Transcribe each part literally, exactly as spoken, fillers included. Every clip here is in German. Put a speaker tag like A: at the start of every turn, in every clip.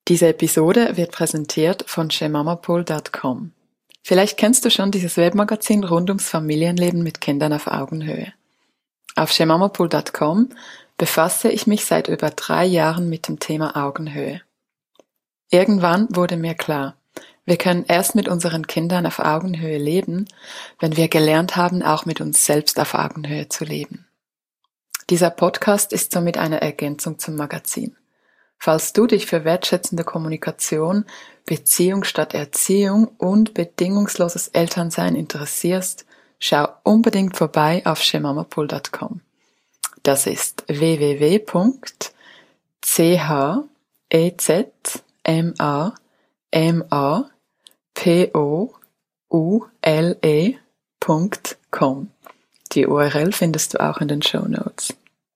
A: Diese Episode wird präsentiert von shemamapool Punkt com. Vielleicht kennst du schon dieses Webmagazin rund ums Familienleben mit Kindern auf Augenhöhe. Auf shemamapool Punkt com befasse ich mich seit über drei Jahren mit dem Thema Augenhöhe. Irgendwann wurde mir klar, wir können erst mit unseren Kindern auf Augenhöhe leben, wenn wir gelernt haben, auch mit uns selbst auf Augenhöhe zu leben. Dieser Podcast ist somit eine Ergänzung zum Magazin. Falls du dich für wertschätzende Kommunikation, Beziehung statt Erziehung und bedingungsloses Elternsein interessierst, schau unbedingt vorbei auf shemamapool Punkt com. Das ist w w w Punkt shemamapool Punkt com. Die U R L findest du auch in den Shownotes.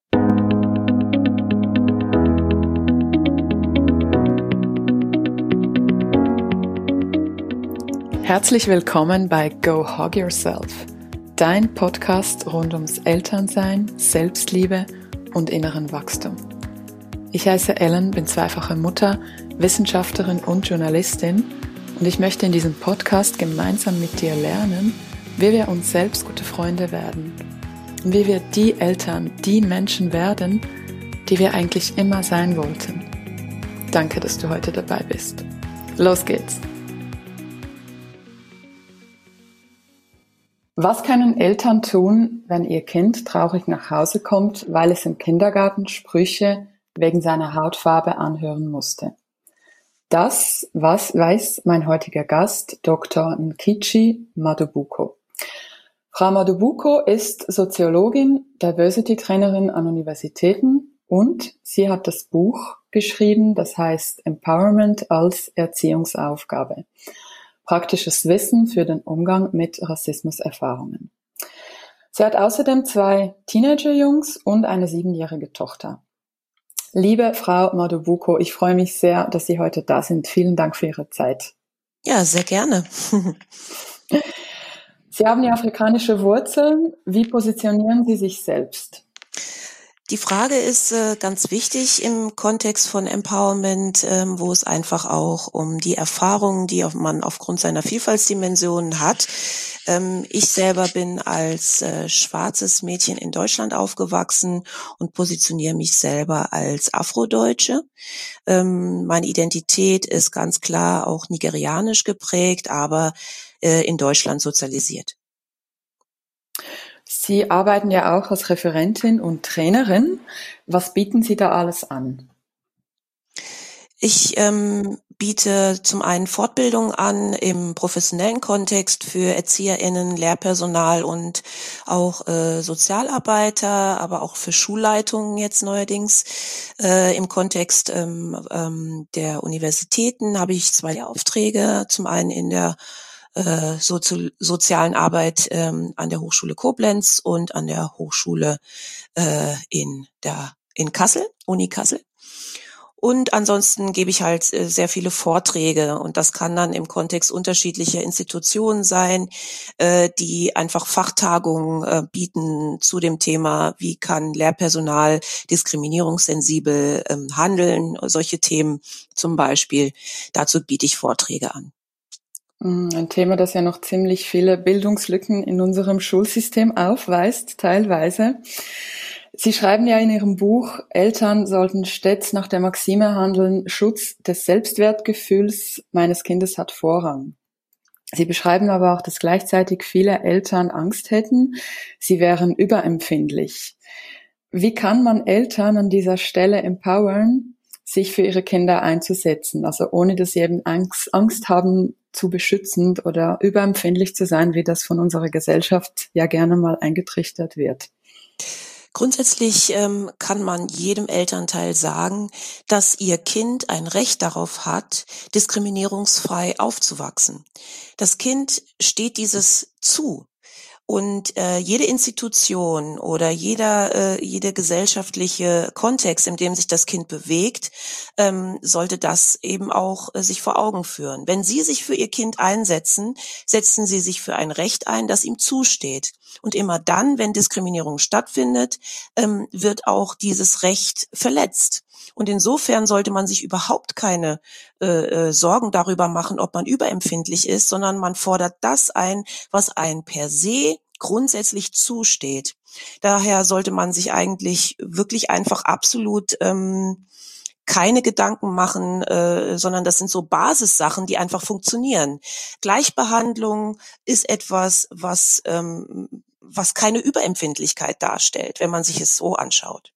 A: Herzlich willkommen bei Go Hug Yourself, dein Podcast rund ums Elternsein, Selbstliebe und inneren Wachstum. Ich heiße Ellen, bin zweifache Mutter, Wissenschaftlerin und Journalistin und ich möchte in diesem Podcast gemeinsam mit dir lernen, wie wir uns selbst gute Freunde werden und wie wir die Eltern, die Menschen werden, die wir eigentlich immer sein wollten. Danke, dass du heute dabei bist. Los geht's! Was können Eltern tun, wenn ihr Kind traurig nach Hause kommt, weil es im Kindergarten Sprüche wegen seiner Hautfarbe anhören musste? Das was weiß mein heutiger Gast, Doktor Nkichi Madubuko. Frau Madubuko ist Soziologin, Diversity-Trainerin an Universitäten und sie hat das Buch geschrieben, das heißt Empowerment als Erziehungsaufgabe. Praktisches Wissen für den Umgang mit Rassismuserfahrungen. Sie hat außerdem zwei Teenager-Jungs und eine siebenjährige Tochter. Liebe Frau Madubuko, ich freue mich sehr, dass Sie heute da sind. Vielen Dank für Ihre Zeit.
B: Ja, sehr gerne.
A: Sie haben ja afrikanische Wurzeln. Wie positionieren Sie sich selbst?
B: Die Frage ist äh, ganz wichtig im Kontext von Empowerment, ähm, wo es einfach auch um die Erfahrungen, die auf, man aufgrund seiner Vielfaltsdimensionen hat. Ähm, ich selber bin als äh, schwarzes Mädchen in Deutschland aufgewachsen und positioniere mich selber als Afrodeutsche. Ähm, meine Identität ist ganz klar auch nigerianisch geprägt, aber äh, in Deutschland sozialisiert.
A: Sie arbeiten ja auch als Referentin und Trainerin. Was bieten Sie da alles an?
B: Ich ähm, biete zum einen Fortbildung an im professionellen Kontext für ErzieherInnen, Lehrpersonal und auch äh, Sozialarbeiter, aber auch für Schulleitungen jetzt neuerdings. Äh, im Kontext ähm, ähm, der Universitäten habe ich zwei Aufträge, zum einen in der äh, Sozi- sozialen Arbeit ähm, an der Hochschule Koblenz und an der Hochschule äh, in der in Kassel, Uni Kassel. Und ansonsten gebe ich halt äh, sehr viele Vorträge und das kann dann im Kontext unterschiedlicher Institutionen sein, äh, die einfach Fachtagungen äh, bieten zu dem Thema, wie kann Lehrpersonal diskriminierungssensibel ähm, handeln, solche Themen zum Beispiel. Dazu biete ich Vorträge an.
A: Ein Thema, das ja noch ziemlich viele Bildungslücken in unserem Schulsystem aufweist, teilweise. Sie schreiben ja in Ihrem Buch, Eltern sollten stets nach der Maxime handeln, Schutz des Selbstwertgefühls meines Kindes hat Vorrang. Sie beschreiben aber auch, dass gleichzeitig viele Eltern Angst hätten, sie wären überempfindlich. Wie kann man Eltern an dieser Stelle empowern, sich für ihre Kinder einzusetzen, also ohne dass sie eben Angst, Angst haben, zu beschützend oder überempfindlich zu sein, wie das von unserer Gesellschaft ja gerne mal eingetrichtert wird?
B: Grundsätzlich ähm, kann man jedem Elternteil sagen, dass ihr Kind ein Recht darauf hat, diskriminierungsfrei aufzuwachsen. Das Kind steht dieses zu. Und äh, jede Institution oder jeder äh, jede gesellschaftliche Kontext, in dem sich das Kind bewegt, ähm, sollte das eben auch äh, sich vor Augen führen. Wenn Sie sich für Ihr Kind einsetzen, setzen Sie sich für ein Recht ein, das ihm zusteht. Und immer dann, wenn Diskriminierung stattfindet, ähm, wird auch dieses Recht verletzt. Und insofern sollte man sich überhaupt keine äh, Sorgen darüber machen, ob man überempfindlich ist, sondern man fordert das ein, was einem per se grundsätzlich zusteht. Daher sollte man sich eigentlich wirklich einfach absolut ähm, keine Gedanken machen, äh, sondern das sind so Basissachen, die einfach funktionieren. Gleichbehandlung ist etwas, was ähm, was keine Überempfindlichkeit darstellt, wenn man sich es so anschaut.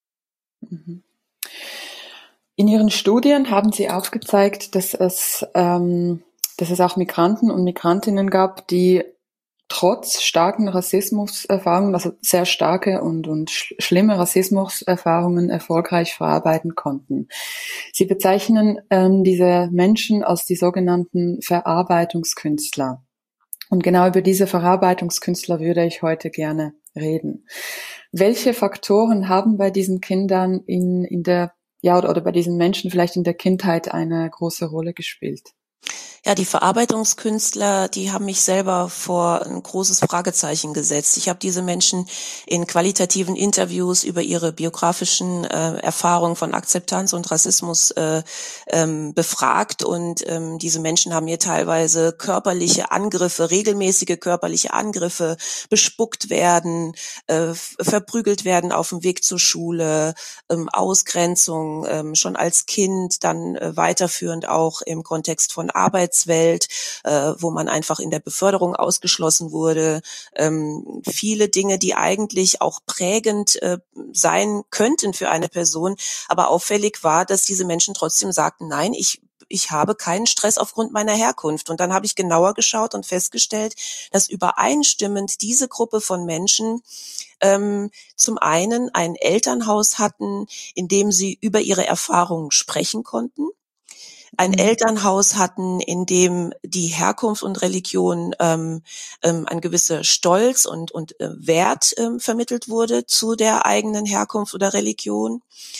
A: In Ihren Studien haben Sie aufgezeigt, dass es, ähm, dass es auch Migranten und Migrantinnen gab, die trotz starken Rassismuserfahrungen, also sehr starke und, und sch- schlimme Rassismuserfahrungen erfolgreich verarbeiten konnten. Sie bezeichnen ähm, diese Menschen als die sogenannten Verarbeitungskünstler. Und genau über diese Verarbeitungskünstler würde ich heute gerne reden. Welche Faktoren haben bei diesen Kindern in, in der, ja, oder, oder bei diesen Menschen vielleicht in der Kindheit eine große Rolle gespielt?
B: Ja, die Verarbeitungskünstler, die haben mich selber vor ein großes Fragezeichen gesetzt. Ich habe diese Menschen in qualitativen Interviews über ihre biografischen äh, Erfahrungen von Akzeptanz und Rassismus äh, ähm, befragt und ähm, diese Menschen haben mir teilweise körperliche Angriffe, regelmäßige körperliche Angriffe, bespuckt werden, äh, verprügelt werden auf dem Weg zur Schule, ähm, Ausgrenzung ähm, schon als Kind, dann äh, weiterführend auch im Kontext von Arbeitswelt, äh, wo man einfach in der Beförderung ausgeschlossen wurde. Ähm, viele Dinge, die eigentlich auch prägend äh, sein könnten für eine Person, aber auffällig war, dass diese Menschen trotzdem sagten, nein, ich ich habe keinen Stress aufgrund meiner Herkunft. Und dann habe ich genauer geschaut und festgestellt, dass übereinstimmend diese Gruppe von Menschen ähm, zum einen ein Elternhaus hatten, in dem sie über ihre Erfahrungen sprechen konnten, ein
A: Mhm.
B: Elternhaus hatten, in dem die Herkunft und Religion ähm, ähm, ein gewisser Stolz und, und äh, Wert ähm, vermittelt wurde zu der eigenen Herkunft oder Religion.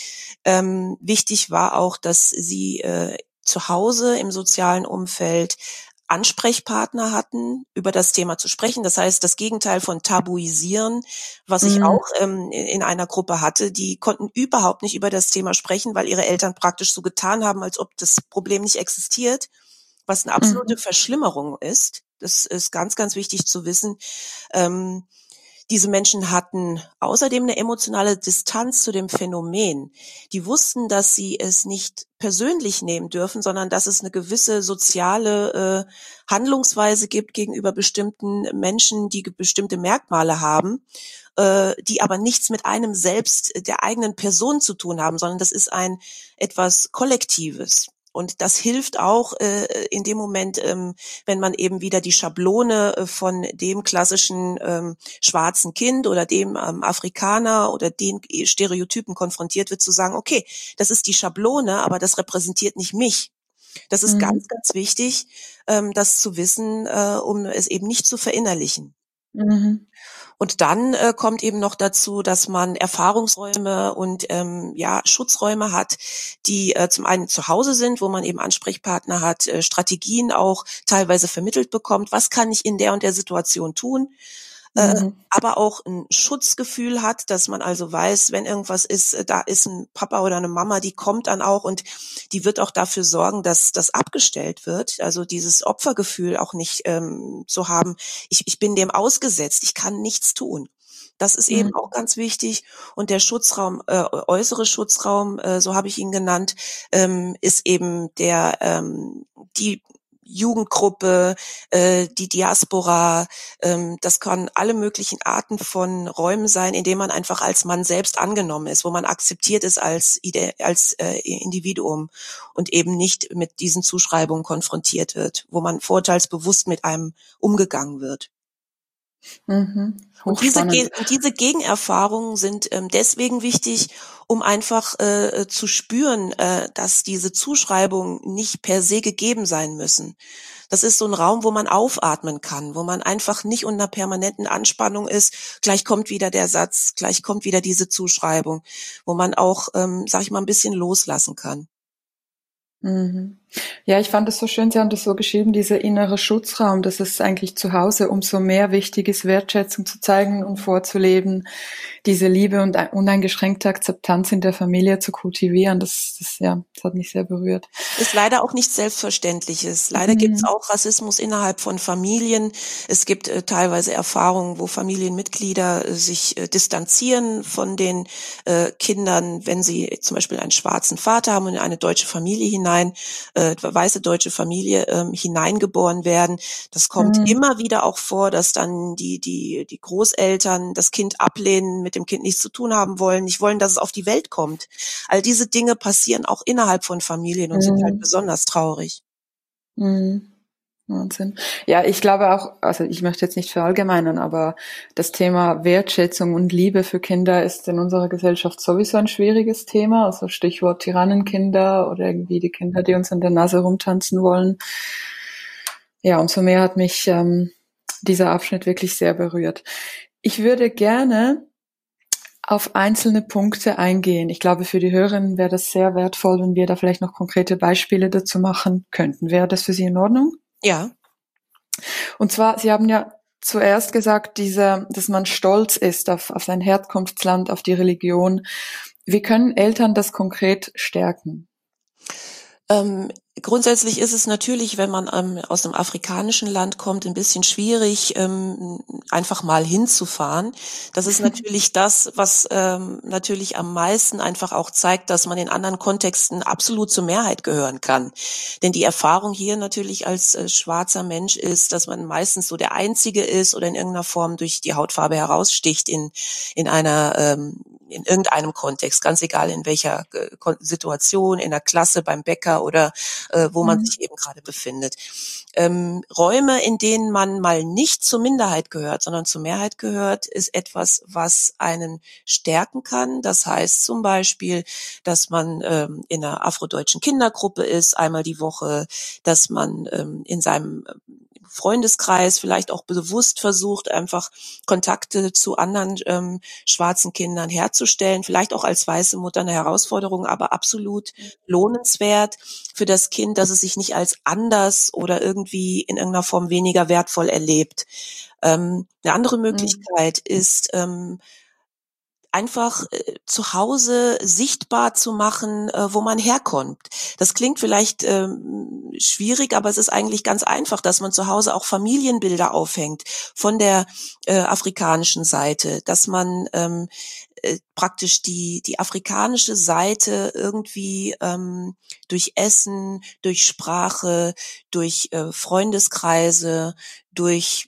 B: Ähm, wichtig war auch, dass sie äh, zu Hause im sozialen Umfeld Ansprechpartner hatten, über das Thema zu sprechen. Das heißt, das Gegenteil von tabuisieren, was ich
A: Mhm.
B: auch ähm, in einer Gruppe hatte, die konnten überhaupt nicht über das Thema sprechen, weil ihre Eltern praktisch so getan haben, als ob das Problem nicht existiert, was eine absolute
A: Mhm.
B: Verschlimmerung ist. Das ist ganz, ganz wichtig zu wissen. Ähm, Diese Menschen hatten außerdem eine emotionale Distanz zu dem Phänomen. Die wussten, dass sie es nicht persönlich nehmen dürfen, sondern dass es eine gewisse soziale äh, Handlungsweise gibt gegenüber bestimmten Menschen, die bestimmte Merkmale haben, äh, die aber nichts mit einem selbst, der eigenen Person zu tun haben, sondern das ist ein etwas Kollektives. Und das hilft auch äh, in dem Moment, ähm, wenn man eben wieder die Schablone äh, von dem klassischen ähm, schwarzen Kind oder dem ähm, Afrikaner oder den Stereotypen konfrontiert wird, zu sagen, okay, das ist die Schablone, aber das repräsentiert nicht mich. Das ist
A: Mhm.
B: ganz, ganz wichtig, ähm, das zu wissen, äh, um es eben nicht zu verinnerlichen.
A: Mhm.
B: Und dann äh, kommt eben noch dazu, dass man Erfahrungsräume und ähm, ja Schutzräume hat, die äh, zum einen zu Hause sind, wo man eben Ansprechpartner hat, äh, Strategien auch teilweise vermittelt bekommt. Was kann ich in der und der Situation tun? Äh,
A: Mhm.
B: aber auch ein Schutzgefühl hat, dass man also weiß, wenn irgendwas ist, äh, da ist ein Papa oder eine Mama, die kommt dann auch und die wird auch dafür sorgen, dass das abgestellt wird. Also dieses Opfergefühl auch nicht ähm, zu haben, ich, ich bin dem ausgesetzt, ich kann nichts tun. Das ist eben
A: Mhm.
B: auch ganz wichtig. Und der Schutzraum, äh, äußere Schutzraum, äh, so habe ich ihn genannt, ähm, ist eben der ähm, die Jugendgruppe, äh, die Diaspora, ähm, das können alle möglichen Arten von Räumen sein, in denen man einfach als Mann selbst angenommen ist, wo man akzeptiert ist als, Ide als äh, Individuum und eben nicht mit diesen Zuschreibungen konfrontiert wird, wo man vorteilsbewusst mit einem umgegangen wird.
A: Mhm.
B: Und diese,
A: Hochspannend.
B: Ge und diese Gegenerfahrungen sind ähm, deswegen wichtig, um einfach äh, zu spüren, äh, dass diese Zuschreibungen nicht per se gegeben sein müssen. Das ist so ein Raum, wo man aufatmen kann, wo man einfach nicht unter permanenten Anspannung ist. Gleich kommt wieder der Satz, gleich kommt wieder diese Zuschreibung, wo man auch, ähm, sag ich mal, ein bisschen loslassen kann.
A: Mhm. Ja, ich fand das so schön, Sie haben das so geschrieben, dieser innere Schutzraum, dass es eigentlich zu Hause umso mehr wichtig ist, Wertschätzung zu zeigen und vorzuleben, diese Liebe und uneingeschränkte Akzeptanz in der Familie zu kultivieren. Das, das, ja, das hat mich sehr berührt.
B: Ist leider auch nichts Selbstverständliches. Leider
A: Mhm.
B: gibt es auch Rassismus innerhalb von Familien. Es gibt äh, teilweise Erfahrungen, wo Familienmitglieder äh, sich äh, distanzieren von den äh, Kindern, wenn sie zum Beispiel einen schwarzen Vater haben und in eine deutsche Familie hinein, äh, weiße deutsche Familie äh, hineingeboren werden. Das kommt
A: Mhm.
B: immer wieder auch vor, dass dann die die die Großeltern das Kind ablehnen, mit dem Kind nichts zu tun haben wollen, nicht wollen, dass es auf die Welt kommt. All diese Dinge passieren auch innerhalb von Familien und sind halt
A: Mhm.
B: besonders traurig.
A: Mhm. Wahnsinn. Ja, ich glaube auch, also ich möchte jetzt nicht verallgemeinern, aber das Thema Wertschätzung und Liebe für Kinder ist in unserer Gesellschaft sowieso ein schwieriges Thema. Also Stichwort Tyrannenkinder oder irgendwie die Kinder, die uns an der Nase rumtanzen wollen. Ja, umso mehr hat mich ähm, dieser Abschnitt wirklich sehr berührt. Ich würde gerne auf einzelne Punkte eingehen. Ich glaube, für die Hörerinnen wäre das sehr wertvoll, wenn wir da vielleicht noch konkrete Beispiele dazu machen könnten. Wäre das für Sie in Ordnung?
B: Ja.
A: Und zwar, Sie haben ja zuerst gesagt, diese, dass man stolz ist auf, auf sein Herkunftsland, auf die Religion. Wie können Eltern das konkret stärken?
B: Ähm, grundsätzlich ist es natürlich, wenn man ähm, aus einem afrikanischen Land kommt, ein bisschen schwierig, ähm, einfach mal hinzufahren. Das ist natürlich das, was ähm, natürlich am meisten einfach auch zeigt, dass man in anderen Kontexten absolut zur Mehrheit gehören kann. Denn die Erfahrung hier natürlich als äh, schwarzer Mensch ist, dass man meistens so der Einzige ist oder in irgendeiner Form durch die Hautfarbe heraussticht in in einer ähm, in irgendeinem Kontext, ganz egal in welcher äh, Situation, in der Klasse, beim Bäcker oder äh, wo man
A: Mhm.
B: sich eben gerade befindet. Ähm, Räume, in denen man mal nicht zur Minderheit gehört, sondern zur Mehrheit gehört, ist etwas, was einen stärken kann. Das heißt zum Beispiel, dass man ähm, in einer afrodeutschen Kindergruppe ist, einmal die Woche, dass man ähm, in seinem Freundeskreis vielleicht auch bewusst versucht, einfach Kontakte zu anderen ähm, schwarzen Kindern herzustellen. Vielleicht auch als weiße Mutter eine Herausforderung, aber absolut lohnenswert für das Kind, dass es sich nicht als anders oder irgendwie in irgendeiner Form weniger wertvoll erlebt. Ähm, eine andere
A: Mhm.
B: Möglichkeit ist, ähm, einfach äh, zu Hause sichtbar zu machen, äh, wo man herkommt. Das klingt vielleicht ähm, schwierig, aber es ist eigentlich ganz einfach, dass man zu Hause auch Familienbilder aufhängt von der äh, afrikanischen Seite, dass man ähm, äh, praktisch die die afrikanische Seite irgendwie ähm, durch Essen, durch Sprache, durch äh, Freundeskreise, durch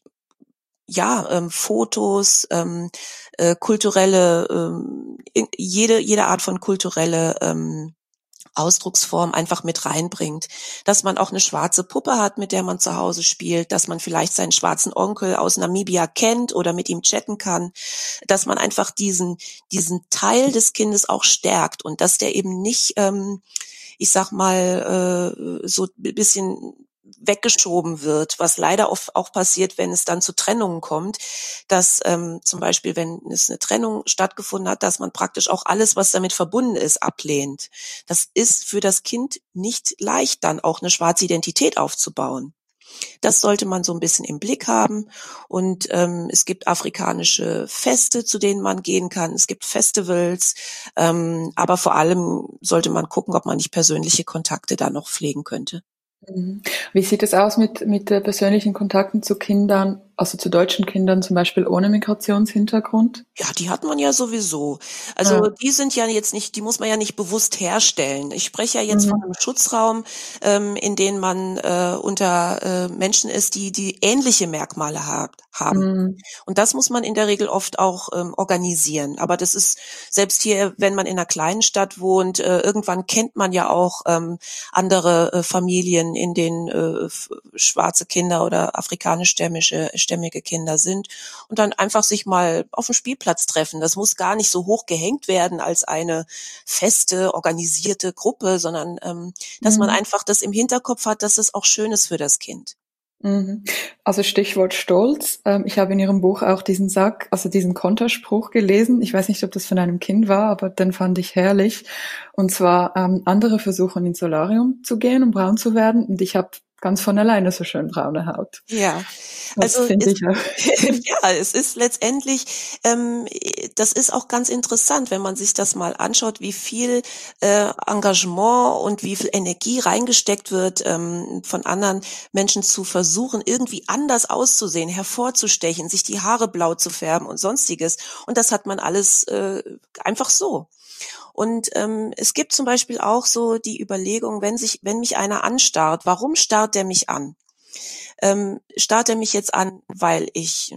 B: ja, ähm, Fotos, ähm, äh, kulturelle, ähm, in- jede jede Art von kulturelle ähm, Ausdrucksform einfach mit reinbringt. Dass man auch eine schwarze Puppe hat, mit der man zu Hause spielt, dass man vielleicht seinen schwarzen Onkel aus Namibia kennt oder mit ihm chatten kann, dass man einfach diesen diesen Teil des Kindes auch stärkt und dass der eben nicht, ähm, ich sag mal, äh, so ein bisschen weggeschoben wird, was leider oft auch passiert, wenn es dann zu Trennungen kommt, dass ähm, zum Beispiel, wenn es eine Trennung stattgefunden hat, dass man praktisch auch alles, was damit verbunden ist, ablehnt. Das ist für das Kind nicht leicht, dann auch eine schwarze Identität aufzubauen. Das sollte man so ein bisschen im Blick haben. Und ähm, es gibt afrikanische Feste, zu denen man gehen kann. Es gibt Festivals. Ähm, aber vor allem sollte man gucken, ob man nicht persönliche Kontakte da noch pflegen könnte.
A: Mhm. Wie sieht es aus mit, mit äh, persönlichen Kontakten zu Kindern, also zu deutschen Kindern zum Beispiel ohne Migrationshintergrund?
B: Ja, die hat man ja sowieso. Also
A: Ja.
B: die sind ja jetzt nicht, die muss man ja nicht bewusst herstellen. Ich spreche ja jetzt von
A: Mhm.
B: einem Schutzraum, ähm, in dem man äh, unter äh, Menschen ist, die die ähnliche Merkmale hab, haben.
A: Mhm.
B: Und das muss man in der Regel oft auch ähm, organisieren. Aber das ist selbst hier, wenn man in einer kleinen Stadt wohnt, äh, irgendwann kennt man ja auch ähm, andere äh, Familien, in denen äh, f- schwarze Kinder oder afrikanischstämmige stämmige Kinder sind und dann einfach sich mal auf dem Spielplatz treffen. Das muss gar nicht so hoch gehängt werden als eine feste, organisierte Gruppe, sondern ähm, dass man
A: Mhm.
B: einfach das im Hinterkopf hat, dass es auch schön ist für das Kind.
A: Mhm. Also Stichwort Stolz. Ähm, ich habe in Ihrem Buch auch diesen Sack, also diesen Konterspruch gelesen. Ich weiß nicht, ob das von einem Kind war, aber den fand ich herrlich. Und zwar, ähm, andere versuchen ins Solarium zu gehen, um braun zu werden. Und ich habe ganz von alleine so schön braune Haut.
B: Ja,
A: Das
B: also
A: finde
B: es
A: ich auch.
B: ja, es ist letztendlich, ähm, das ist auch ganz interessant, wenn man sich das mal anschaut, wie viel äh, Engagement und wie viel Energie reingesteckt wird, ähm, von anderen Menschen zu versuchen, irgendwie anders auszusehen, hervorzustechen, sich die Haare blau zu färben und Sonstiges. Und das hat man alles äh, einfach so. Und ähm, es gibt zum Beispiel auch so die Überlegung, wenn sich, wenn mich einer anstarrt, warum starrt der mich an? Ähm, starrt er mich jetzt an, weil ich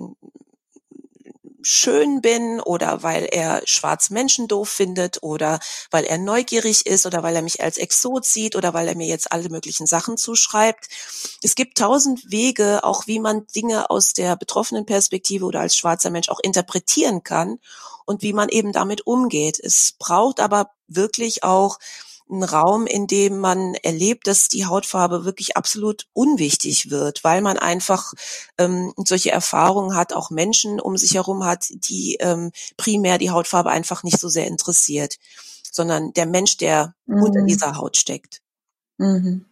B: schön bin oder weil er schwarze Menschen doof findet oder weil er neugierig ist oder weil er mich als Exot sieht oder weil er mir jetzt alle möglichen Sachen zuschreibt. Es gibt tausend Wege, auch wie man Dinge aus der betroffenen Perspektive oder als schwarzer Mensch auch interpretieren kann und wie man eben damit umgeht. Es braucht aber wirklich auch ein Raum, in dem man erlebt, dass die Hautfarbe wirklich absolut unwichtig wird, weil man einfach ähm, solche Erfahrungen hat, auch Menschen um sich herum hat, die ähm, primär die Hautfarbe einfach nicht so sehr interessiert, sondern der Mensch, der unter
A: Mhm.
B: dieser Haut steckt.
A: Mhm.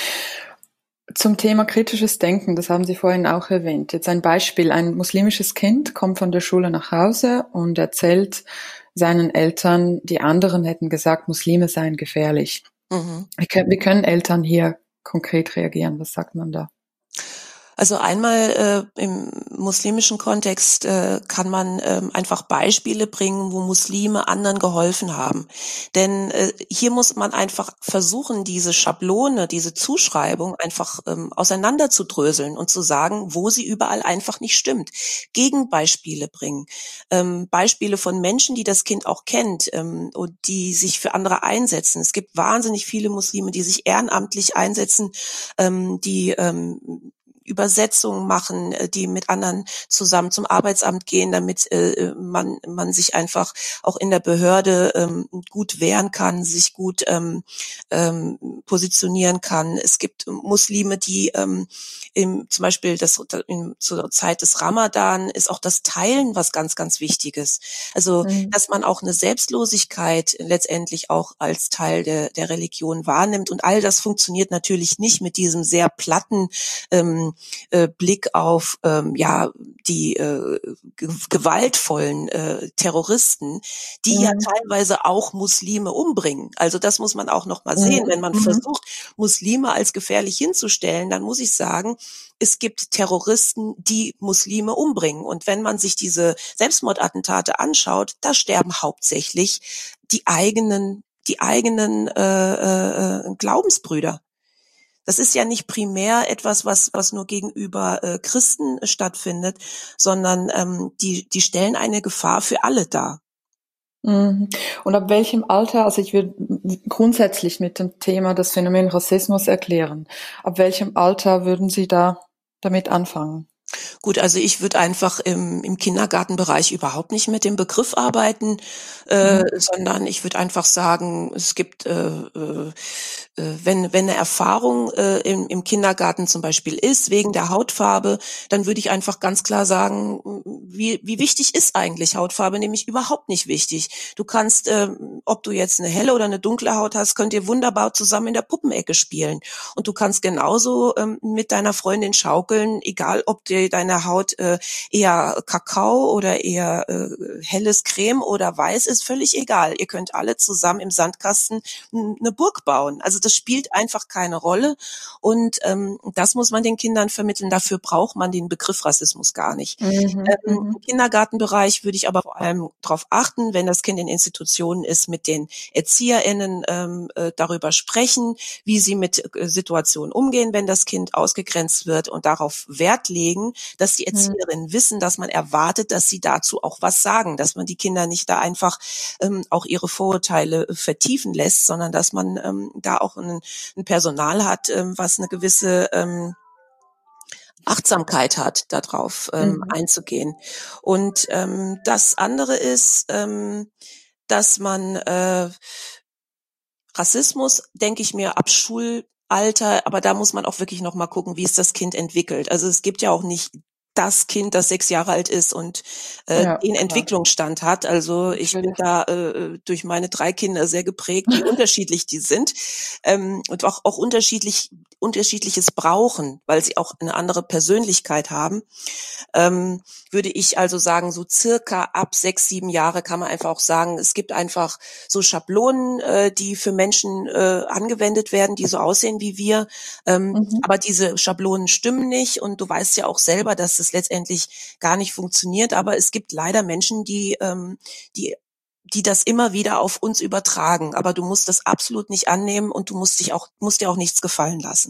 A: Zum Thema kritisches Denken, das haben Sie vorhin auch erwähnt. Jetzt ein Beispiel. Ein muslimisches Kind kommt von der Schule nach Hause und erzählt seinen Eltern, die anderen hätten gesagt, Muslime seien gefährlich.
B: Mhm.
A: Wie können, wie können Eltern hier konkret reagieren? Was sagt man da?
B: Also einmal äh, im muslimischen Kontext äh, kann man ähm, einfach Beispiele bringen, wo Muslime anderen geholfen haben. Denn äh, hier muss man einfach versuchen, diese Schablone, diese Zuschreibung einfach ähm, auseinanderzudröseln und zu sagen, wo sie überall einfach nicht stimmt. Gegenbeispiele bringen. Ähm, Beispiele von Menschen, die das Kind auch kennt ähm, und die sich für andere einsetzen. Es gibt wahnsinnig viele Muslime, die sich ehrenamtlich einsetzen, ähm, die ähm, Übersetzungen machen, die mit anderen zusammen zum Arbeitsamt gehen, damit äh, man man sich einfach auch in der Behörde ähm, gut wehren kann, sich gut ähm, ähm, positionieren kann. Es gibt Muslime, die ähm, im, zum Beispiel das, in, zur Zeit des Ramadan ist auch das Teilen was ganz, ganz Wichtiges. Also,
A: Mhm.
B: dass man auch eine Selbstlosigkeit letztendlich auch als Teil der, der Religion wahrnimmt. Und all das funktioniert natürlich nicht mit diesem sehr platten ähm, äh, Blick auf ähm, ja die äh, ge gewaltvollen äh, Terroristen, die ja
A: Mhm.
B: teilweise auch Muslime umbringen. Also das muss man auch noch mal sehen.
A: Mhm.
B: Wenn man
A: Mhm.
B: versucht, Muslime als gefährlich hinzustellen, dann muss ich sagen, es gibt Terroristen, die Muslime umbringen. Und wenn man sich diese Selbstmordattentate anschaut, da sterben hauptsächlich die eigenen, die eigenen äh, äh, Glaubensbrüder. Das ist ja nicht primär etwas, was was nur gegenüber äh, Christen stattfindet, sondern ähm, die die stellen eine Gefahr für alle dar.
A: Mhm. Und ab welchem Alter, also ich würde grundsätzlich mit dem Thema das Phänomen Rassismus erklären. Ab welchem Alter würden Sie da damit anfangen?
B: Gut, also ich würde einfach im, im Kindergartenbereich überhaupt nicht mit dem Begriff arbeiten, äh,
A: Mhm.
B: sondern ich würde einfach sagen, es gibt, äh, äh, äh, wenn, wenn eine Erfahrung äh, im, im Kindergarten zum Beispiel ist, wegen der Hautfarbe, dann würde ich einfach ganz klar sagen, wie, wie wichtig ist eigentlich Hautfarbe? Nämlich überhaupt nicht wichtig. Du kannst, äh, ob du jetzt eine helle oder eine dunkle Haut hast, könnt ihr wunderbar zusammen in der Puppenecke spielen. Und du kannst genauso ähm, mit deiner Freundin schaukeln, egal ob dir deine Haut äh, eher Kakao oder eher äh, helles Creme oder weiß ist, völlig egal. Ihr könnt alle zusammen im Sandkasten n- eine Burg bauen. Also das spielt einfach keine Rolle. Und ähm, das muss man den Kindern vermitteln. Dafür braucht man den Begriff Rassismus gar nicht.
A: Mhm.
B: Ähm,
A: Mhm.
B: Im Kindergartenbereich würde ich aber vor allem darauf achten, wenn das Kind in Institutionen ist, mit den ErzieherInnen ähm, äh, darüber sprechen, wie sie mit äh, Situationen umgehen, wenn das Kind ausgegrenzt wird und darauf Wert legen, dass die
A: Mhm.
B: Erzieherinnen wissen, dass man erwartet, dass sie dazu auch was sagen, dass man die Kinder nicht da einfach ähm, auch ihre Vorurteile vertiefen lässt, sondern dass man ähm, da auch ein, ein Personal hat, ähm, was eine gewisse ähm, Achtsamkeit hat, darauf ähm,
A: Mhm.
B: einzugehen. Und ähm, das andere ist, ähm, dass man äh, Rassismus, denke ich mir, ab Schul Alter, aber da muss man auch wirklich noch mal gucken, wie ist das Kind entwickelt. Also es gibt ja auch nicht das Kind, das sechs Jahre alt ist und äh,
A: Ja,
B: den
A: klar.
B: Entwicklungsstand hat. Also ich bin
A: Natürlich.
B: da äh, durch meine drei Kinder sehr geprägt, wie unterschiedlich die sind ähm, und auch, auch unterschiedlich unterschiedliches brauchen, weil sie auch eine andere Persönlichkeit haben. Ähm, würde ich also sagen, so circa ab sechs, sieben Jahre kann man einfach auch sagen, es gibt einfach so Schablonen, äh, die für Menschen äh, angewendet werden, die so aussehen wie wir. Ähm,
A: Mhm.
B: aber diese Schablonen stimmen nicht und du weißt ja auch selber, dass es letztendlich gar nicht funktioniert. Aber es gibt leider Menschen, die, ähm, die die das immer wieder auf uns übertragen. Aber du musst das absolut nicht annehmen und du musst dich auch, musst dir auch nichts gefallen lassen.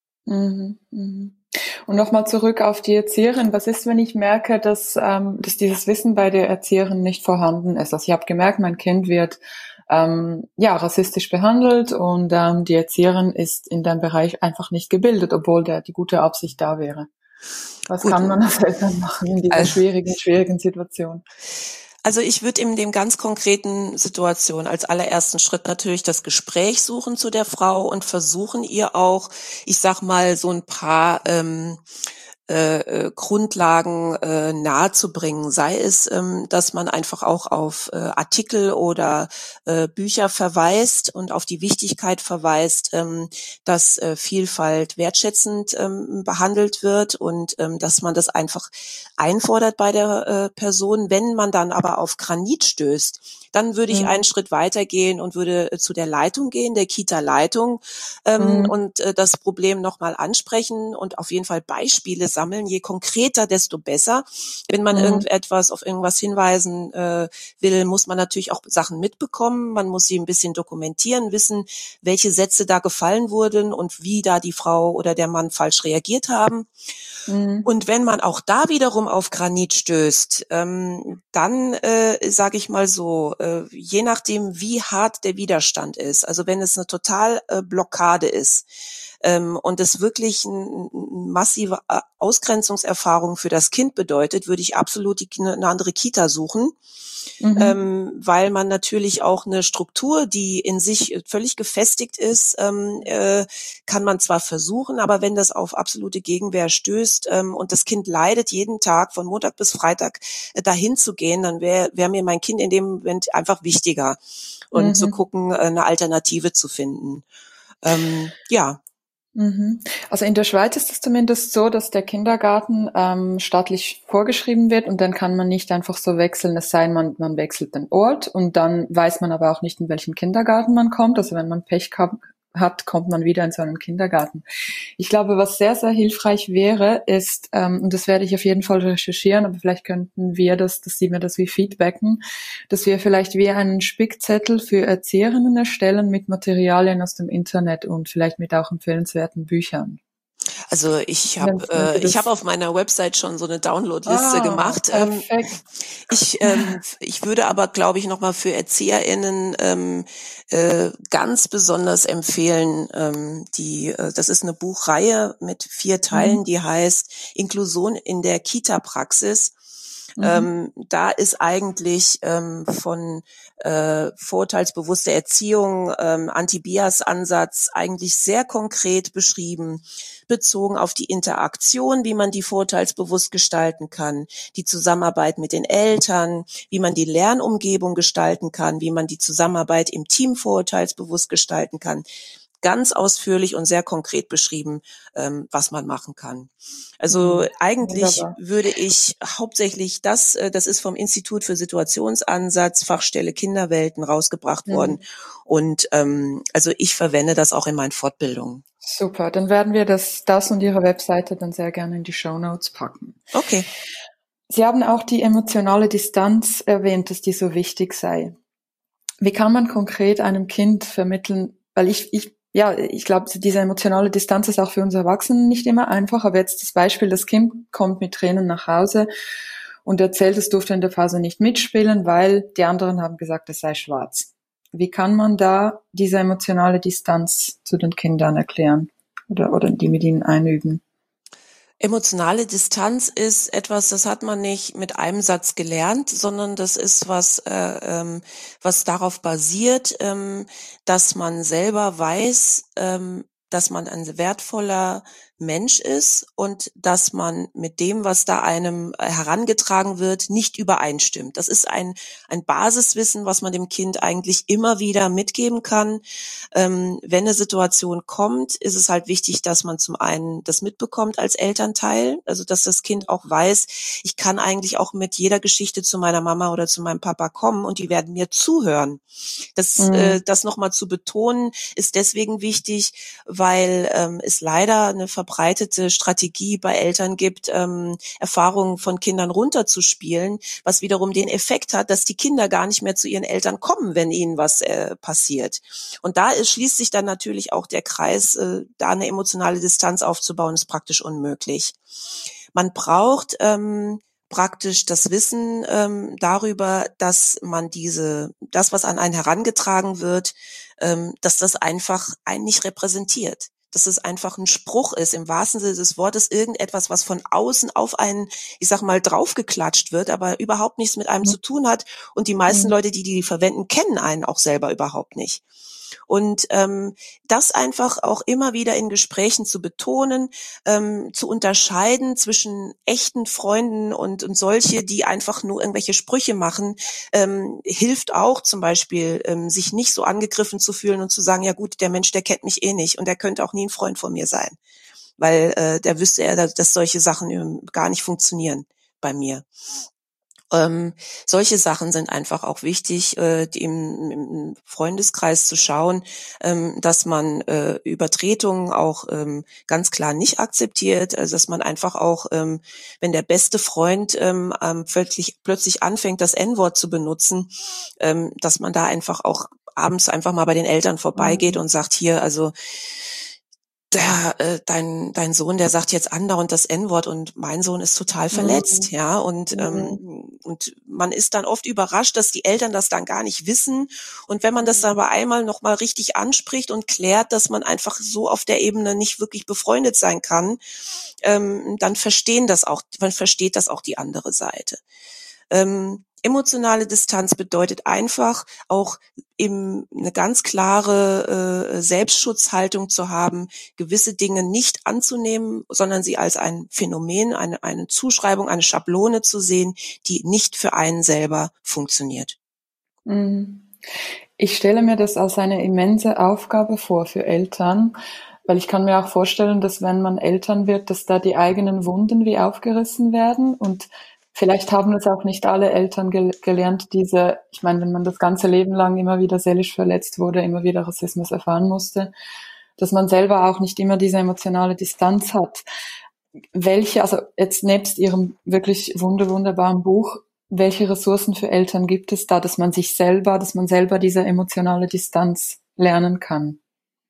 A: Mhm. Mhm. Und nochmal zurück auf die Erzieherin. Was ist, wenn ich merke, dass, ähm, dass dieses Wissen bei der Erzieherin nicht vorhanden ist? Also ich habe gemerkt, mein Kind wird ähm, ja rassistisch behandelt und ähm, die Erzieherin ist in dem Bereich einfach nicht gebildet, obwohl der die gute Absicht da wäre. Was
B: Gut,
A: kann man als Eltern machen in dieser
B: also
A: schwierigen, schwierigen Situation?
B: Also ich würde in dem ganz konkreten Situation als allerersten Schritt natürlich das Gespräch suchen zu der Frau und versuchen ihr auch, ich sag mal, so ein paar ähm, äh, äh, Grundlagen äh, nahezubringen. Sei es, ähm, dass man einfach auch auf äh, Artikel oder äh, Bücher verweist und auf die Wichtigkeit verweist, ähm, dass äh, Vielfalt wertschätzend ähm, behandelt wird und ähm, dass man das einfach einfordert bei der äh, Person. Wenn man dann aber auf Granit stößt, dann würde ich einen
A: Mhm.
B: Schritt weitergehen und würde äh, zu der Leitung gehen, der Kita-Leitung, ähm,
A: Mhm.
B: und äh, das Problem nochmal ansprechen und auf jeden Fall Beispiele sammeln. Je konkreter, desto besser. Wenn man
A: Mhm.
B: irgendetwas auf irgendwas hinweisen äh, will, muss man natürlich auch Sachen mitbekommen. Man muss sie ein bisschen dokumentieren, wissen, welche Sätze da gefallen wurden und wie da die Frau oder der Mann falsch reagiert haben.
A: Mhm.
B: Und wenn man auch da wiederum auf Granit stößt, ähm, dann äh, sage ich mal so, äh, je nachdem, wie hart der Widerstand ist, also wenn es eine total äh, Blockade ist ähm, und es wirklich eine massive äh, Ausgrenzungserfahrung für das Kind bedeutet, würde ich absolut die, eine andere Kita suchen.
A: Mhm.
B: Ähm, weil man natürlich auch eine Struktur, die in sich völlig gefestigt ist, ähm, äh, kann man zwar versuchen, aber wenn das auf absolute Gegenwehr stößt ähm, und das Kind leidet jeden Tag von Montag bis Freitag äh, dahin zu gehen, dann wäre wär mir mein Kind in dem Moment einfach wichtiger und zu
A: Mhm.
B: gucken, äh, eine Alternative zu finden. Ähm, ja.
A: Mhm. Also in der Schweiz ist es zumindest so, dass der Kindergarten ähm, staatlich vorgeschrieben wird und dann kann man nicht einfach so wechseln, es sei denn, man, man wechselt den Ort und dann weiß man aber auch nicht, in welchen Kindergarten man kommt. Also wenn man Pech ka- hat, kommt man wieder in so einen Kindergarten. Ich glaube, was sehr, sehr hilfreich wäre, ist, ähm, und das werde ich auf jeden Fall recherchieren, aber vielleicht könnten wir das, dass Sie mir das wie feedbacken, dass wir vielleicht wie einen Spickzettel für Erzieherinnen erstellen mit Materialien aus dem Internet und vielleicht mit auch empfehlenswerten Büchern.
B: Also ich
A: Wenn,
B: habe
A: wenn
B: äh,
A: Sie
B: ich habe
A: das.
B: auf meiner Website schon so eine Downloadliste
A: Ah,
B: gemacht. Ähm,
A: perfekt.
B: ich ähm, ich würde aber, glaube ich, noch mal für ErzieherInnen ähm, äh, ganz besonders empfehlen, ähm, die äh, das ist eine Buchreihe mit vier Teilen,
A: Mhm.
B: die heißt Inklusion in der Kita-Praxis.
A: Mhm.
B: Ähm, da ist eigentlich ähm, von äh, vorurteilsbewusster Erziehung, ähm, Anti-Bias-Ansatz eigentlich sehr konkret beschrieben, bezogen auf die Interaktion, wie man die vorurteilsbewusst gestalten kann, die Zusammenarbeit mit den Eltern, wie man die Lernumgebung gestalten kann, wie man die Zusammenarbeit im Team vorurteilsbewusst gestalten kann. Ganz ausführlich und sehr konkret beschrieben, ähm, was man machen kann. Also
A: Mhm.
B: eigentlich
A: Wunderbar.
B: würde ich hauptsächlich das, äh, das ist vom Institut für Situationsansatz, Fachstelle Kinderwelten rausgebracht worden.
A: Mhm.
B: Und ähm, also ich verwende das auch in meinen Fortbildungen.
A: Super, dann werden wir das, das und Ihre Webseite dann sehr gerne in die Shownotes packen.
B: Okay.
A: Sie haben auch die emotionale Distanz erwähnt, dass die so wichtig sei. Wie kann man konkret einem Kind vermitteln, weil ich, ich, ja, ich glaube, diese emotionale Distanz ist auch für uns Erwachsenen nicht immer einfach, aber jetzt das Beispiel, das Kind kommt mit Tränen nach Hause und erzählt, es durfte in der Phase nicht mitspielen, weil die anderen haben gesagt, es sei schwarz. Wie kann man da diese emotionale Distanz zu den Kindern erklären oder, oder die mit ihnen einüben?
B: Emotionale Distanz ist etwas, das hat man nicht mit einem Satz gelernt, sondern das ist was, äh, ähm, was darauf basiert, ähm, dass man selber weiß, ähm, dass man ein wertvoller Mensch ist und dass man mit dem, was da einem herangetragen wird, nicht übereinstimmt. Das ist ein ein Basiswissen, was man dem Kind eigentlich immer wieder mitgeben kann. Ähm, wenn eine Situation kommt, ist es halt wichtig, dass man zum einen das mitbekommt als Elternteil, also dass das Kind auch weiß, ich kann eigentlich auch mit jeder Geschichte zu meiner Mama oder zu meinem Papa kommen und die werden mir zuhören. Das,
A: Mhm.
B: äh, das nochmal zu betonen, ist deswegen wichtig, weil ähm, es leider eine verbreitete Strategie bei Eltern gibt, ähm, Erfahrungen von Kindern runterzuspielen, was wiederum den Effekt hat, dass die Kinder gar nicht mehr zu ihren Eltern kommen, wenn ihnen was äh, passiert. Und da ist, schließt sich dann natürlich auch der Kreis, äh, da eine emotionale Distanz aufzubauen, ist praktisch unmöglich. Man braucht ähm, praktisch das Wissen ähm, darüber, dass man diese, das, was an einen herangetragen wird, ähm, dass das einfach einen nicht repräsentiert. Dass es einfach ein Spruch ist, im wahrsten Sinne des Wortes, irgendetwas, was von außen auf einen, ich sag mal, draufgeklatscht wird, aber überhaupt nichts mit einem zu tun hat. Und die meisten
A: Mhm.
B: Leute, die die verwenden, kennen einen auch selber überhaupt nicht. Und ähm, das einfach auch immer wieder in Gesprächen zu betonen, ähm, zu unterscheiden zwischen echten Freunden und, und solche, die einfach nur irgendwelche Sprüche machen, ähm, hilft auch zum Beispiel, ähm, sich nicht so angegriffen zu fühlen und zu sagen, ja gut, der Mensch, der kennt mich eh nicht und der könnte auch nie ein Freund von mir sein, weil äh, der wüsste er, dass, dass solche Sachen ähm, gar nicht funktionieren bei mir. Ähm, solche Sachen sind einfach auch wichtig, äh, die im, im Freundeskreis zu schauen, ähm, dass man äh, Übertretungen auch ähm, ganz klar nicht akzeptiert, also dass man einfach auch, ähm, wenn der beste Freund ähm, ähm, plötzlich, plötzlich anfängt, das En-Wort zu benutzen, ähm, dass man da einfach auch abends einfach mal bei den Eltern vorbeigeht
A: Mhm.
B: und sagt, hier, also der, äh, dein, dein Sohn, der sagt jetzt andauernd das En-Wort und mein Sohn ist total verletzt,
A: Mhm.
B: ja, und,
A: Mhm.
B: ähm, und man ist dann oft überrascht, dass die Eltern das dann gar nicht wissen und wenn man das dann
A: Mhm.
B: aber einmal nochmal richtig anspricht und klärt, dass man einfach so auf der Ebene nicht wirklich befreundet sein kann, ähm, dann verstehen das auch, man versteht das auch die andere Seite. Ähm, emotionale Distanz bedeutet einfach auch eben eine ganz klare äh, Selbstschutzhaltung zu haben, gewisse Dinge nicht anzunehmen, sondern sie als ein Phänomen, eine, eine Zuschreibung, eine Schablone zu sehen, die nicht für einen selber funktioniert.
A: Mhm. Ich stelle mir das als eine immense Aufgabe vor für Eltern, weil ich kann mir auch vorstellen, dass wenn man Eltern wird, dass da die eigenen Wunden wie aufgerissen werden und vielleicht haben es auch nicht alle Eltern gel- gelernt, diese, ich meine, wenn man das ganze Leben lang immer wieder seelisch verletzt wurde, immer wieder Rassismus erfahren musste, dass man selber auch nicht immer diese emotionale Distanz hat. Welche, also jetzt nebst Ihrem wirklich wunder wunderbaren Buch, welche Ressourcen für Eltern gibt es da, dass man sich selber, dass man selber diese emotionale Distanz lernen kann?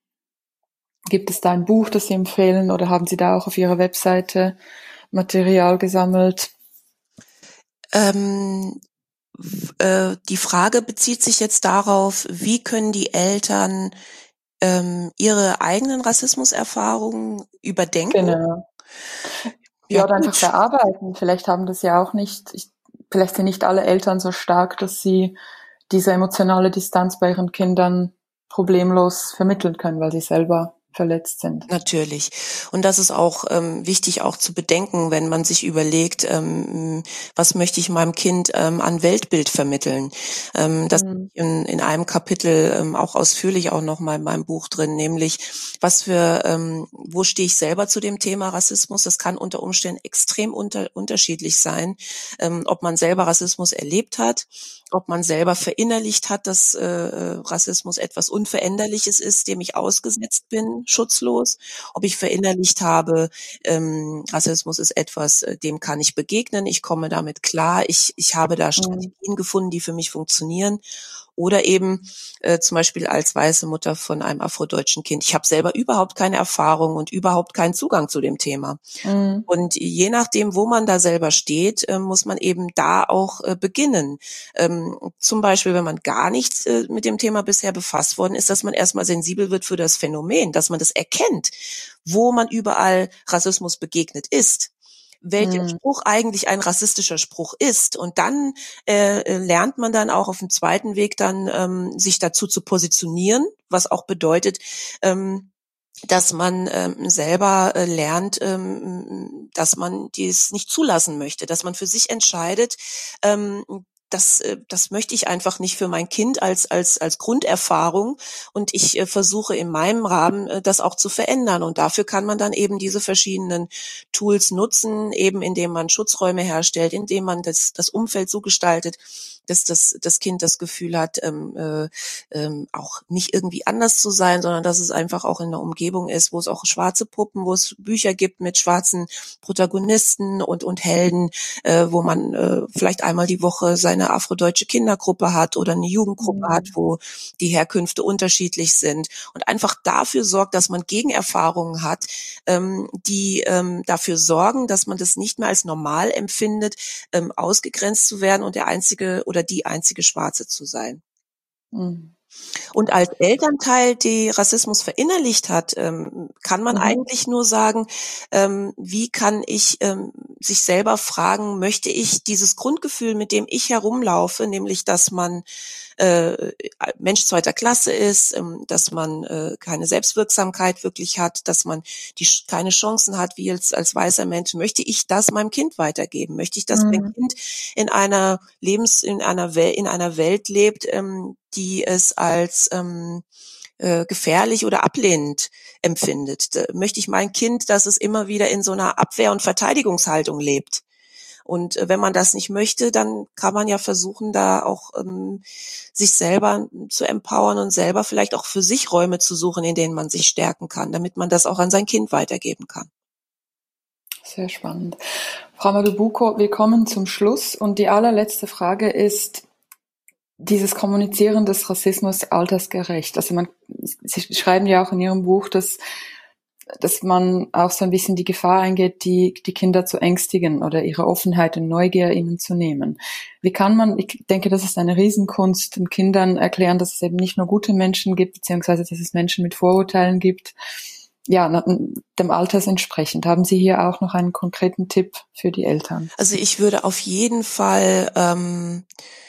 A: Gibt es da ein Buch, das Sie empfehlen, oder haben Sie da auch auf Ihrer Webseite Material gesammelt?
B: Ähm, w- äh, die Frage bezieht sich jetzt darauf, wie können die Eltern ähm, ihre eigenen Rassismuserfahrungen überdenken?
A: Genau.
B: Ja
A: Ja, oder einfach
B: gut.
A: verarbeiten. Vielleicht haben das ja auch nicht, ich, vielleicht sind nicht alle Eltern so stark, dass sie diese emotionale Distanz bei ihren Kindern problemlos vermitteln können, weil sie selber verletzt sind.
B: Natürlich. Und das ist auch ähm, wichtig auch zu bedenken, wenn man sich überlegt, ähm, was möchte ich meinem Kind ähm, an Weltbild vermitteln. Ähm, das
A: Mhm.
B: in, in einem Kapitel ähm, auch ausführlich auch noch mal in meinem Buch drin, nämlich was für, ähm, wo stehe ich selber zu dem Thema Rassismus? Das kann unter Umständen extrem unter, unterschiedlich sein, ähm, ob man selber Rassismus erlebt hat, ob man selber verinnerlicht hat, dass äh, Rassismus etwas Unveränderliches ist, dem ich ausgesetzt bin, schutzlos, ob ich verinnerlicht habe, ähm, Rassismus ist etwas, äh, dem kann ich begegnen, ich komme damit klar, ich, ich habe da
A: Mhm.
B: Strategien gefunden, die für mich funktionieren. Oder eben äh, zum Beispiel als weiße Mutter von einem afrodeutschen Kind. Ich habe selber überhaupt keine Erfahrung und überhaupt keinen Zugang zu dem Thema.
A: Mhm.
B: Und je nachdem, wo man da selber steht, äh, muss man eben da auch äh, beginnen. Ähm, zum Beispiel, wenn man gar nicht äh, mit dem Thema bisher befasst worden ist, dass man erstmal sensibel wird für das Phänomen, dass man das erkennt, wo man überall Rassismus begegnet ist, welcher
A: Mhm.
B: Spruch eigentlich ein rassistischer Spruch ist. Und dann äh, lernt man dann auch auf dem zweiten Weg dann, ähm, sich dazu zu positionieren, was auch bedeutet, ähm, dass man ähm, selber äh, lernt, ähm, dass man dies nicht zulassen möchte, dass man für sich entscheidet, ähm, das, äh, das möchte ich einfach nicht für mein Kind als als als Grunderfahrung, und ich äh, versuche in meinem Rahmen äh, das auch zu verändern, und dafür kann man dann eben diese verschiedenen Tools nutzen, eben indem man Schutzräume herstellt, indem man das das Umfeld so gestaltet, dass das das Kind das Gefühl hat, ähm, äh, ähm, auch nicht irgendwie anders zu sein, sondern dass es einfach auch in einer Umgebung ist, wo es auch schwarze Puppen, wo es Bücher gibt mit schwarzen Protagonisten und und Helden, äh, wo man äh, vielleicht einmal die Woche seine afrodeutsche Kindergruppe hat oder eine Jugendgruppe hat,
A: Mhm.
B: wo die Herkünfte unterschiedlich sind, und einfach dafür sorgt, dass man Gegenerfahrungen hat, ähm, die ähm, dafür sorgen, dass man das nicht mehr als normal empfindet, ähm, ausgegrenzt zu werden und der einzige oder die einzige Schwarze zu sein.
A: Mhm.
B: Und als Elternteil, die Rassismus verinnerlicht hat, ähm, kann man
A: Mhm.
B: eigentlich nur sagen, ähm, wie kann ich ähm, sich selber fragen, möchte ich dieses Grundgefühl, mit dem ich herumlaufe, nämlich dass man äh, Mensch zweiter Klasse ist, ähm, dass man äh, keine Selbstwirksamkeit wirklich hat, dass man die keine Chancen hat wie als, als weißer Mensch, möchte ich das meinem Kind weitergeben? Möchte ich, dass mein
A: Mhm.
B: Kind in einer Lebens, in einer Welt, in einer Welt lebt, ähm, die es als ähm, äh, gefährlich oder ablehnend empfindet? Da möchte ich mein Kind, dass es immer wieder in so einer Abwehr- und Verteidigungshaltung lebt? Und äh, wenn man das nicht möchte, dann kann man ja versuchen, da auch ähm, sich selber zu empowern und selber vielleicht auch für sich Räume zu suchen, in denen man sich stärken kann, damit man das auch an sein Kind weitergeben kann.
A: Sehr spannend. Frau Madubuko, wir kommen zum Schluss und die allerletzte Frage ist dieses Kommunizieren des Rassismus altersgerecht. Also man, Sie schreiben ja auch in Ihrem Buch, dass dass man auch so ein bisschen die Gefahr eingeht, die, die Kinder zu ängstigen oder ihre Offenheit und Neugier ihnen zu nehmen. Wie kann man, ich denke, das ist eine Riesenkunst, den Kindern erklären, dass es eben nicht nur gute Menschen gibt, beziehungsweise dass es Menschen mit Vorurteilen gibt. Ja, dem Alters entsprechend. Haben Sie hier auch noch einen konkreten Tipp für die Eltern?
B: Also ich würde auf jeden Fall ähm,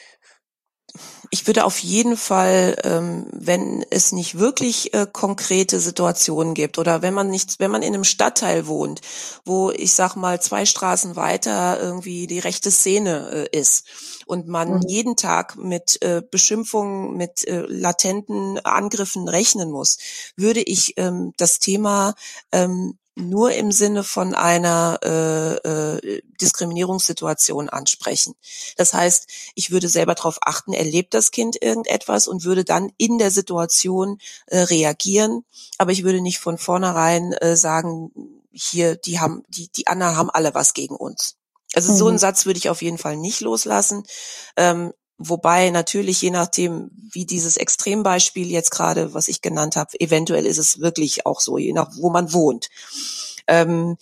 B: Ich würde auf jeden Fall, ähm, wenn es nicht wirklich äh, konkrete Situationen gibt oder wenn man nicht, wenn man in einem Stadtteil wohnt, wo ich sag mal zwei Straßen weiter irgendwie die rechte Szene äh, ist und man
A: Mhm.
B: jeden Tag mit äh, Beschimpfungen, mit äh, latenten Angriffen rechnen muss, würde ich ähm, das Thema ähm, nur im Sinne von einer äh, äh, Diskriminierungssituation ansprechen. Das heißt, ich würde selber darauf achten, erlebt das Kind irgendetwas, und würde dann in der Situation äh, reagieren. Aber ich würde nicht von vornherein äh, sagen, hier, die haben, die, die anderen haben alle was gegen uns. Also so einen
A: Mhm.
B: Satz würde ich auf jeden Fall nicht loslassen. Ähm, Wobei natürlich, je nachdem, wie dieses Extrembeispiel jetzt gerade, was ich genannt habe, eventuell ist es wirklich auch so, je nach wo man wohnt. Ähm,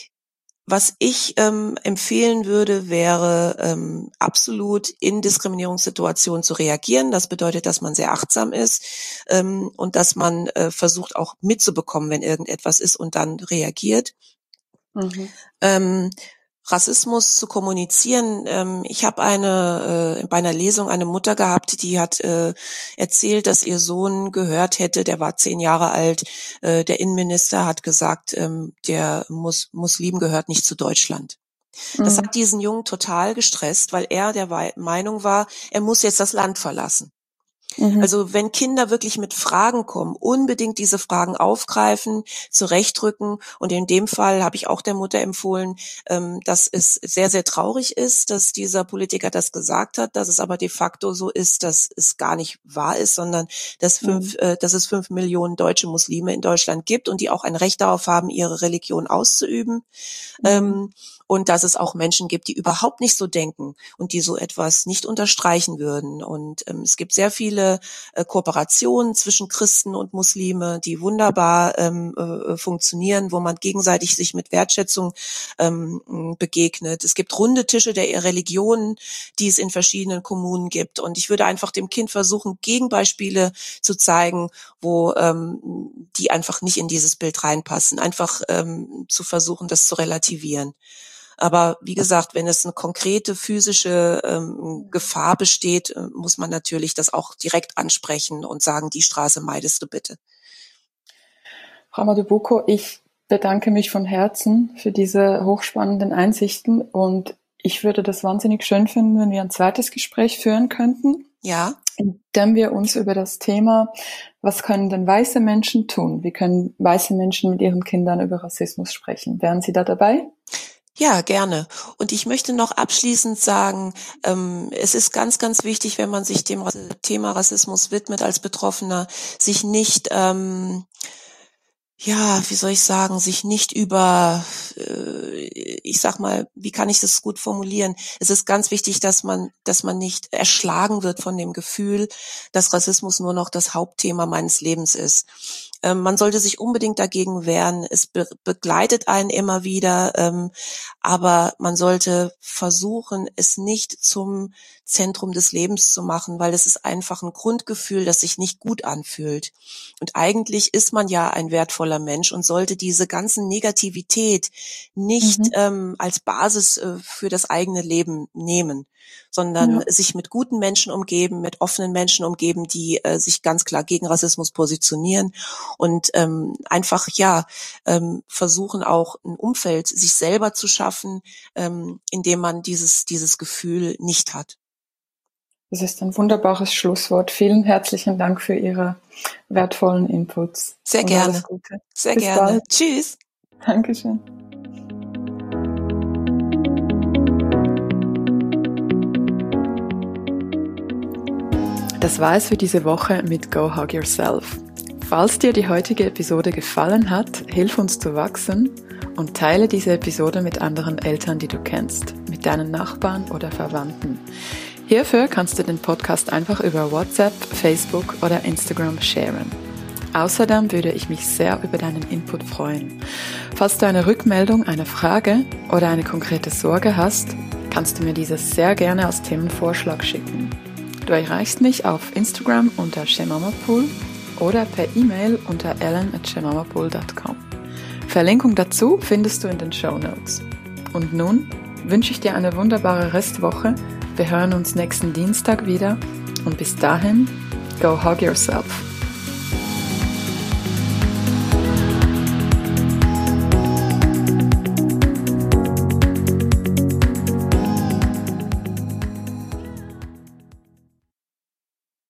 B: Was ich ähm, empfehlen würde, wäre ähm, absolut in Diskriminierungssituationen zu reagieren. Das bedeutet, dass man sehr achtsam ist ähm, und dass man äh, versucht auch mitzubekommen, wenn irgendetwas ist, und dann reagiert.
A: Mhm.
B: Ähm, Rassismus zu kommunizieren. Ähm, ich habe eine äh, bei einer Lesung eine Mutter gehabt, die hat äh, erzählt, dass ihr Sohn gehört hätte, der war zehn Jahre alt, äh, der Innenminister hat gesagt, ähm, der Mus Muslim gehört nicht zu Deutschland. Das
A: Mhm.
B: hat diesen Jungen total gestresst, weil er der Meinung war, er muss jetzt das Land verlassen.
A: Mhm.
B: Also wenn Kinder wirklich mit Fragen kommen, unbedingt diese Fragen aufgreifen, zurechtrücken. Und in dem Fall habe ich auch der Mutter empfohlen, ähm, dass es sehr, sehr traurig ist, dass dieser Politiker das gesagt hat, dass es aber de facto so ist, dass es gar nicht wahr ist, sondern dass fünf,
A: Mhm.
B: äh, dass es fünf Millionen deutsche Muslime in Deutschland gibt und die auch ein Recht darauf haben, ihre Religion auszuüben.
A: Mhm.
B: Ähm, und dass es auch Menschen gibt, die überhaupt nicht so denken und die so etwas nicht unterstreichen würden. Und ähm, es gibt sehr viele äh, Kooperationen zwischen Christen und Muslime, die wunderbar ähm, äh, funktionieren, wo man gegenseitig sich mit Wertschätzung ähm, begegnet. Es gibt runde Tische der Religionen, die es in verschiedenen Kommunen gibt. Und ich würde einfach dem Kind versuchen, Gegenbeispiele zu zeigen, wo ähm, die einfach nicht in dieses Bild reinpassen. Einfach ähm, zu versuchen, das zu relativieren. Aber wie gesagt, wenn es eine konkrete physische ähm, Gefahr besteht, äh, muss man natürlich das auch direkt ansprechen und sagen, die Straße meidest du bitte.
A: Frau Madubuko, ich bedanke mich von Herzen für diese hochspannenden Einsichten und ich würde das wahnsinnig schön finden, wenn wir ein zweites Gespräch führen könnten.
B: Ja.
A: In dem wir uns über das Thema, was können denn weiße Menschen tun? Wie können weiße Menschen mit ihren Kindern über Rassismus sprechen? Wären Sie da dabei?
B: Ja, gerne. Und ich möchte noch abschließend sagen, ähm, es ist ganz, ganz wichtig, wenn man sich dem Thema Rassismus widmet als Betroffener, sich nicht, ähm, ja, wie soll ich sagen, sich nicht über, äh, ich sag mal, wie kann ich das gut formulieren? Es ist ganz wichtig, dass man, dass man nicht erschlagen wird von dem Gefühl, dass Rassismus nur noch das Hauptthema meines Lebens ist. Ähm, man sollte sich unbedingt dagegen wehren. Es be- begleitet einen immer wieder, ähm, aber man sollte versuchen, es nicht zum Zentrum des Lebens zu machen, weil es ist einfach ein Grundgefühl, das sich nicht gut anfühlt. Und eigentlich ist man ja ein wertvoller Mensch und sollte diese ganzen Negativität nicht
A: Mhm.
B: ähm, als Basis äh, für das eigene Leben nehmen, sondern
A: Ja.
B: sich mit guten Menschen umgeben, mit offenen Menschen umgeben, die äh, sich ganz klar gegen Rassismus positionieren und ähm, einfach ja ähm, versuchen auch ein Umfeld sich selber zu schaffen, ähm, in dem man dieses dieses Gefühl nicht hat.
A: Das ist ein wunderbares Schlusswort. Vielen herzlichen Dank für Ihre wertvollen Inputs.
B: Sehr
A: und
B: gerne.
A: Alles Gute.
B: Sehr
A: Bis
B: gerne.
A: bald.
B: Tschüss.
A: Dankeschön. Das war es für diese Woche mit Go Hug Yourself. Falls dir die heutige Episode gefallen hat, hilf uns zu wachsen und teile diese Episode mit anderen Eltern, die du kennst, mit deinen Nachbarn oder Verwandten. Hierfür kannst du den Podcast einfach über WhatsApp, Facebook oder Instagram sharen. Außerdem würde ich mich sehr über deinen Input freuen. Falls du eine Rückmeldung, eine Frage oder eine konkrete Sorge hast, kannst du mir dieses sehr gerne als Themenvorschlag schicken. Du erreichst mich auf Instagram unter shemamapool oder per E-Mail unter ellen at shemamapool dot com. Verlinkung dazu findest du in den Shownotes. Und nun wünsche ich dir eine wunderbare Restwoche. Wir hören uns nächsten Dienstag wieder und bis dahin, go hug yourself.